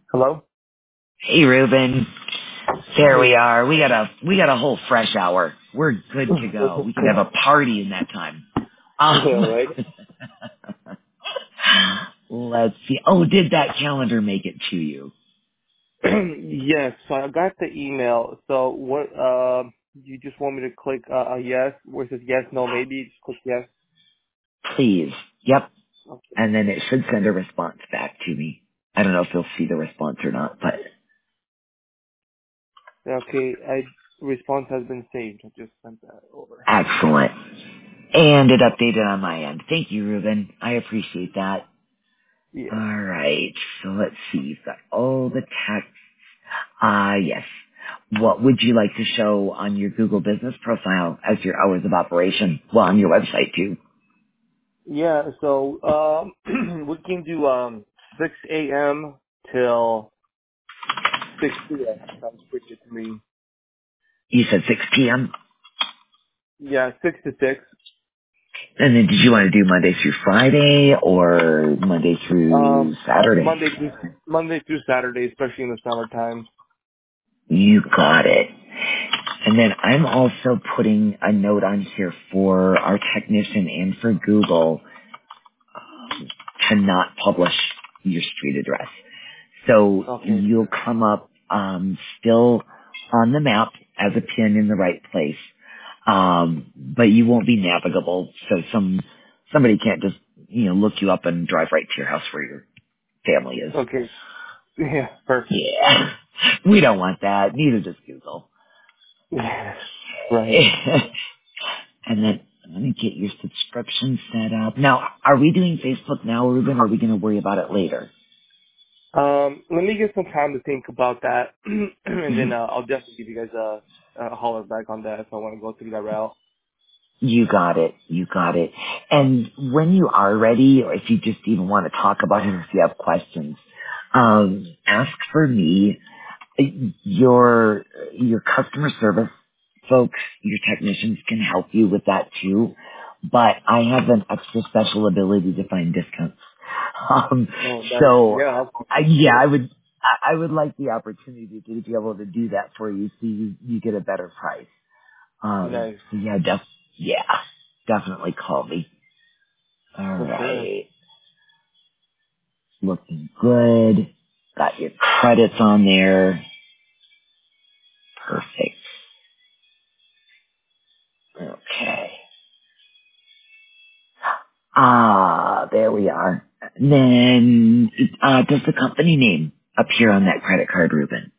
Hello? Hey, Ruben. There we Hey. are. We got a whole fresh hour. We're good to go. We can have a party in that time. Yeah, right? Let's see. Oh, did that calendar make it to you? Yes, so I got the email. So what, you just want me to click, yes, where it says yes, no, maybe, just click yes? Please. Yep. Okay. And then it should send a response back to me. I don't know if you'll see the response or not, but Okay, response has been saved. I just sent that over. excellent. And it updated on my end. Thank you, Ruben. I appreciate that. All Yes. right. So let's see. You've got all the text. Yes. What would you like to show on your Google business profile as your hours of operation? Well, on your website too. Yeah, so, we can do, 6 a.m. till 6 p.m. Sounds pretty good to me. You said 6 p.m. Yeah, 6 to 6. And then did you want to do Monday through Friday or Monday through Saturday? Monday through Saturday, especially in the summertime. You got it. And then I'm also putting a note on here for our technician and for Google to not publish your street address. So Okay. you'll come up still on the map as a pin in the right place, but you won't be navigable. So somebody can't just look you up and drive right to your house where your family is. Okay. Yeah, perfect. Yeah, we don't want that. Neither does Google. Yeah, right. And then let me get your subscription set up. Now, are we doing Facebook now, Ruben, or are we going to worry about it later? Let me get some time to think about that, and Mhm. then I'll definitely give you guys a holler back on that if I want to go through that route. You got it. You got it. And when you are ready, or if you just even want to talk about it, or if you have questions, ask for me. Your customer service folks, your technicians can help you with that too. But I have an extra special ability to find discounts. Um, Oh, nice. so Yeah. yeah, I would like the opportunity to be able to do that for you, so you get a better price. Nice. So yeah, definitely call me. All For sure. right. Looking good. Got your credits on there. Perfect. Okay. There we are. Then, does the company name appear on that credit card, Ruben?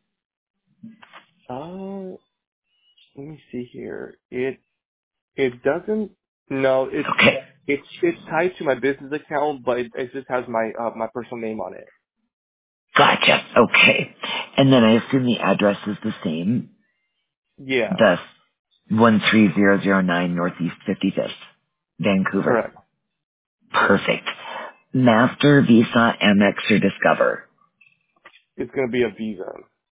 Let me see here. It doesn't. No, Okay. it's tied to my business account, but it just has my personal name on it. Gotcha. Okay. And then I assume the address is the same. Yeah. The 13009 Northeast 55th, Vancouver. Correct. Yes. Perfect. Master, Visa, Amex, or Discover. It's gonna be a visa.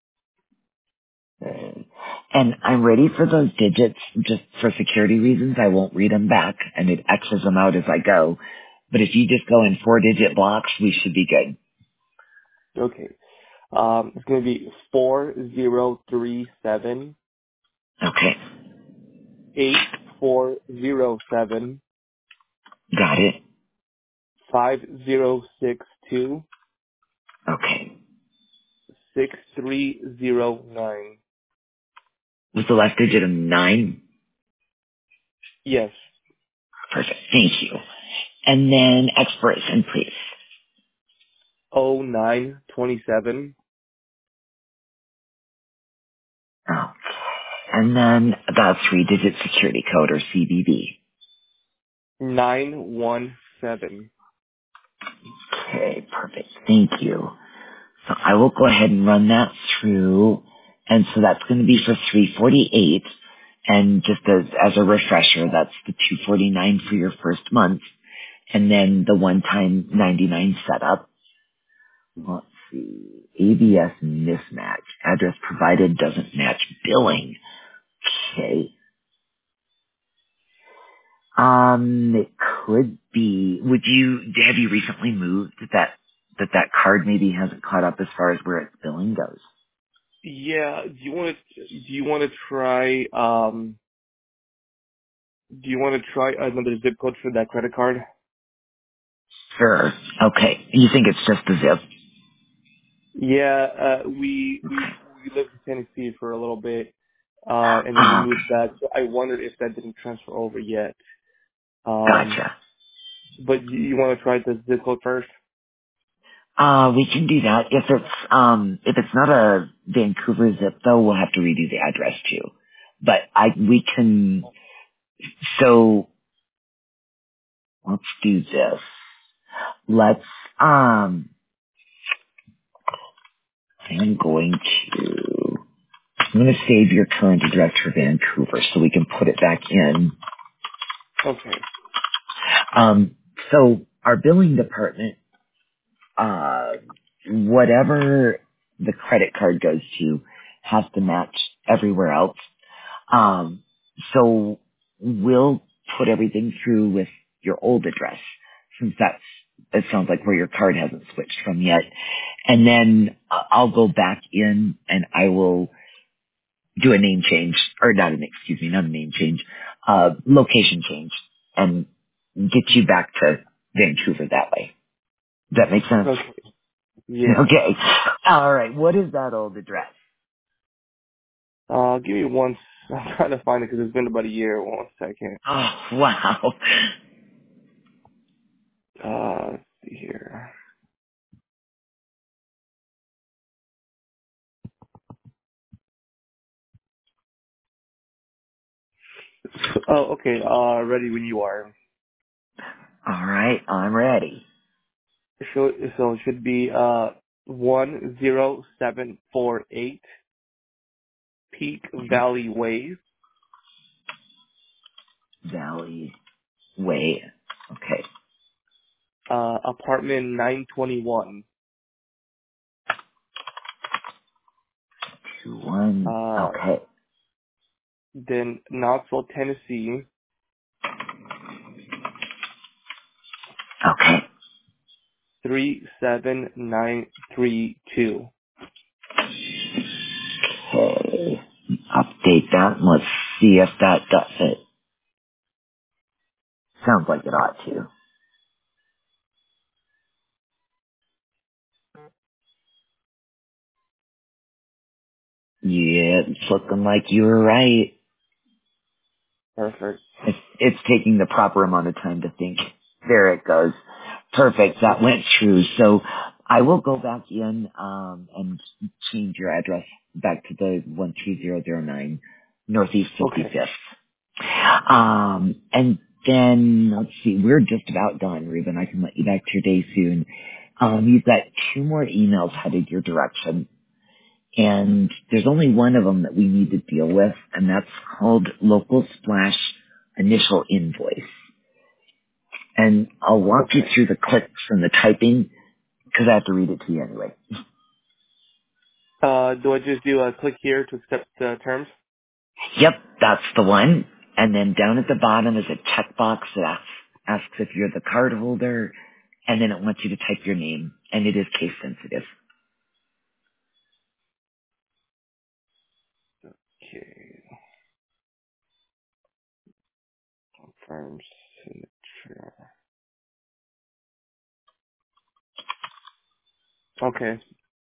And I'm ready for those digits just for security reasons. I won't read them back and it X's them out as I go. But if you just go in 4-digit blocks, we should be good. Okay. It's gonna be 4037 Okay. 8407 Got it. 5062 Okay. 6309. Was the last digit a 9? Yes. Perfect. Thank you. And then expiration, please. 0927 Oh. And then the 3-digit security code or CVV. 917. Okay. Perfect. Thank you. So I will go ahead and run that through. And so that's going to be for 348. And just as a refresher, that's the 249 for your first month. And then the one-time 99 setup. Let's see. ABS mismatch. Address provided doesn't match billing. Okay. It could be, have you recently moved that card maybe hasn't caught up as far as where its billing goes. Yeah. Do you want to try another zip code for that credit card? Sure. Okay. You think it's just the zip? Yeah. We lived in Tennessee for a little bit, and then we Okay. moved back. So I wondered if that didn't transfer over yet. Gotcha. But you want to try the zip code first? We can do that. If it's not a Vancouver zip though, we'll have to redo the address too. But we can, so let's do this. Let's, I'm going to, I'm going to save your current address for Vancouver so we can put it back in. Okay. So our billing department, whatever the credit card goes to has to match everywhere else. Um, so we'll put everything through with your old address since it sounds like where your card hasn't switched from yet. And then I'll go back in and I will do a name change, or not not a name change, location change and get you back to Vancouver that way. Does that make sense? Okay. Yeah. Okay. All right. What is that old address? Give me one. I'm trying to find it because it's been about a year. 1 second. Oh, wow. Let's see here. Oh, okay. Ready when you are. All right. I'm ready. So it should be 10748 Peak Valley Way, Valley Way. Okay. apartment 921. 2-1. Okay. Then Knoxville, Tennessee, Okay. 37932. Okay. Update that and let's see if that does it. Sounds like it ought to. Yeah, it's looking like you were right. Perfect. It's taking the proper amount of time to think. There it goes. Perfect. That went through. So I will go back in and change your address back to the 13009 Northeast Okay. 55th. And then let's see, we're just about done, Ruben. I can let you back to your day soon. You've got 2 more emails headed your direction. And there's only one of them that we need to deal with, and that's called Local Splash Initial Invoice. And I'll walk you Okay. through the clicks and the typing because I have to read it to you anyway. Do I just do a click here to accept the terms? Yep, that's the one. And then down at the bottom is a checkbox that asks if you're the card holder, and then it wants you to type your name, and it is case sensitive. Okay. Confirm signature. Okay.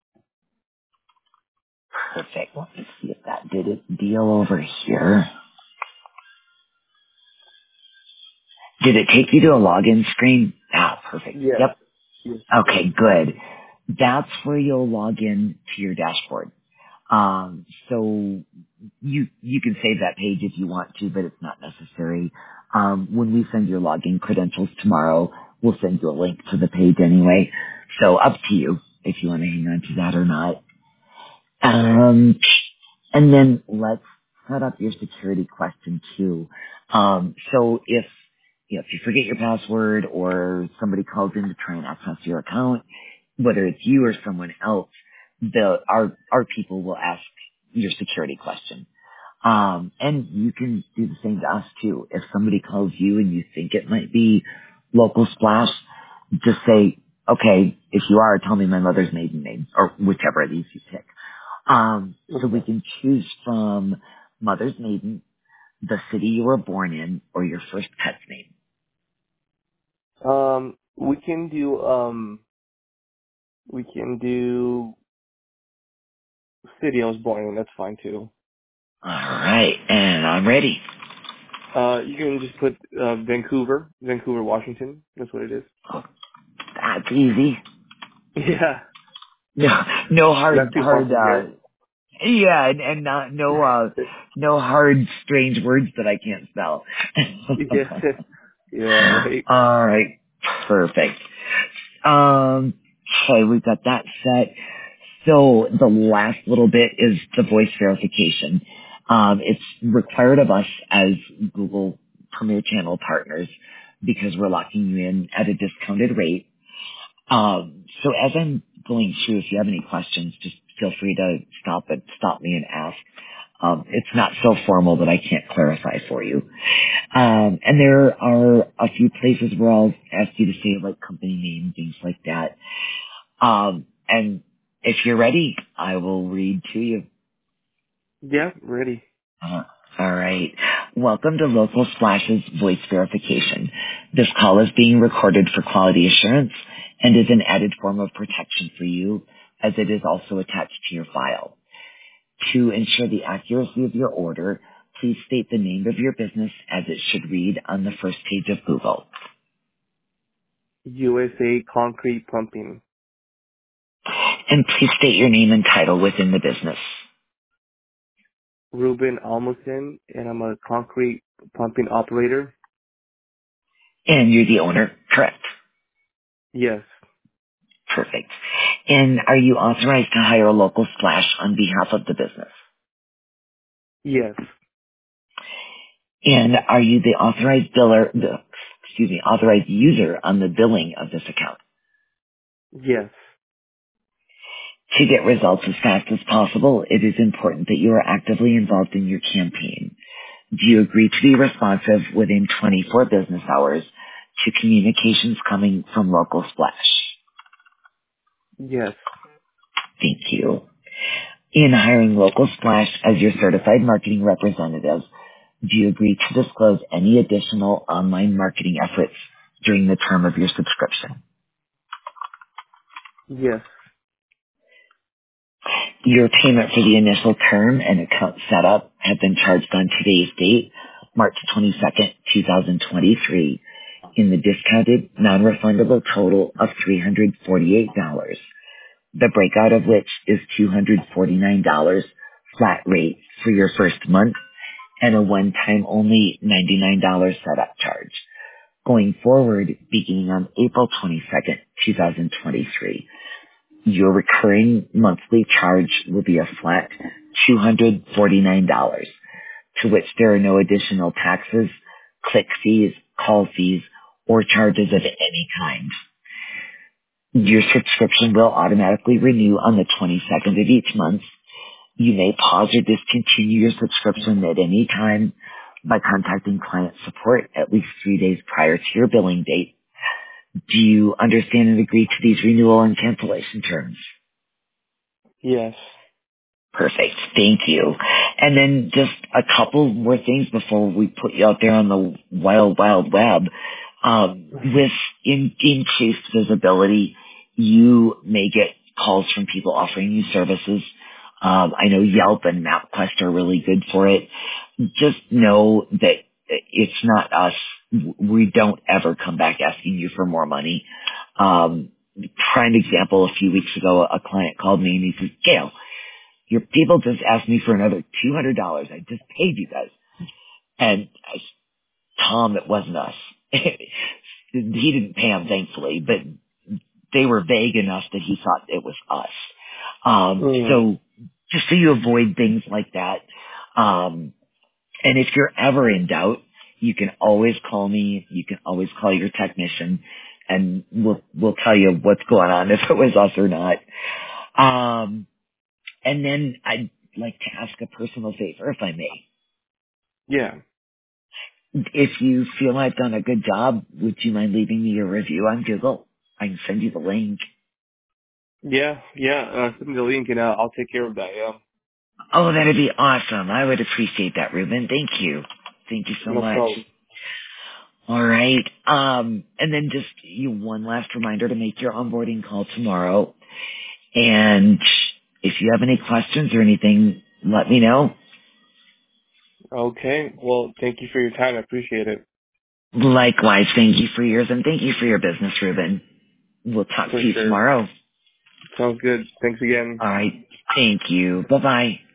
Perfect. Let me see if that did it. Deal over here. Did it take you to a login screen? Ah, perfect. Yes. Yep. Yes, it Okay, did. good. That's where you'll log in to your dashboard. So you can save that page if you want to, but it's not necessary. When we send your login credentials tomorrow, we'll send you a link to the page anyway. So up to you if you want to hang on to that or not. Um, and then let's set up your security question too. So if you forget your password or somebody calls in to try and access your account, whether it's you or someone else, our people will ask your security question. And you can do the same to us too. If somebody calls you and you think it might be local splash, just say, Okay, if you are, tell me my mother's maiden name, or whichever of these you pick. So we Okay. can choose from mother's maiden, the city you were born in, or your first pet's name. We can do city I was born in. That's fine too. All right, and I'm ready. You can just put Vancouver, Washington. That's what it is. Oh, that's easy. Yeah, No, no not hard, too far hard, from here. yeah, and not, no hard, strange words that I can't spell. Yeah, yeah, right. All right, perfect. Okay, we've got that set. So the last little bit is the voice verification. It's required of us as Google Premier Channel partners because we're locking you in at a discounted rate. So as I'm going through, if you have any questions, just feel free to stop me and ask. It's not so formal that I can't clarify for you. And there are a few places where I'll ask you to say like company name, things like that. And if you're ready, I will read to you. Yeah, ready. Uh, all right. Welcome to Local Splash's voice verification. This call is being recorded for quality assurance and is an added form of protection for you as it is also attached to your file. To ensure the accuracy of your order, please state the name of your business as it should read on the first page of Google. USA Concrete Pumping. And please state your name and title within the business. Ruben Almosen, and I'm a concrete pumping operator. And you're the owner, correct? Yes, Perfect. And are you authorized to hire a local splash on behalf of the business? yes, And are you the authorized user on the billing of this account? yes, To get results as fast as possible, it is important that you are actively involved in your campaign. Do you agree to be responsive within 24 business hours to communications coming from local splash? yes, Thank you. In hiring local splash as your certified marketing representative, do you agree to disclose any additional online marketing efforts during the term of your subscription? yes, Your payment for the initial term and account setup have been charged on today's date, March 22nd, 2023, in the discounted, non-refundable total of $348, the breakout of which is $249 flat rate for your first month and a one-time only $99 setup charge. Going forward, beginning on April 22nd, 2023, your recurring monthly charge will be a flat $249, to which there are no additional taxes, click fees, call fees, or charges of any kind. Your subscription will automatically renew on the 22nd of each month. You may pause or discontinue your subscription at any time by contacting client support at least 3 days prior to your billing date. Do you understand and agree to these renewal and cancellation terms? yes. Perfect. Thank you. And then just a couple more things before we put you out there on the wild, wild web. With increased visibility, you may get calls from people offering you services. I know Yelp and MapQuest are really good for it. Just know that it's not us. We don't ever come back asking you for more money. Prime example, a few weeks ago, a client called me and he says, Gail, your people just asked me for another $200. I just paid you guys. And Tom, it wasn't us. He didn't pay him, thankfully, but they were vague enough that he thought it was us. Mm, So just so you avoid things like that. And if you're ever in doubt, you can always call me. You can always call your technician and we'll tell you what's going on, if it was us or not. And then I'd like to ask a personal favor, if I may. yeah, If you feel I've done a good job, would you mind leaving me a review on Google? I can send you the link. Yeah. Send me the link and I'll take care of that. Yeah. Oh, that'd be awesome. I would appreciate that, Ruben. Thank you. Thank you so No much. problem. All right. And then just one last reminder to make your onboarding call tomorrow. And if you have any questions or anything, let me know. Okay. Well, thank you for your time. I appreciate it. Likewise, thank you for yours and thank you for your business, Ruben. We'll talk For to you sure. tomorrow. Sounds good. Thanks again. All right. Thank you. Bye-bye.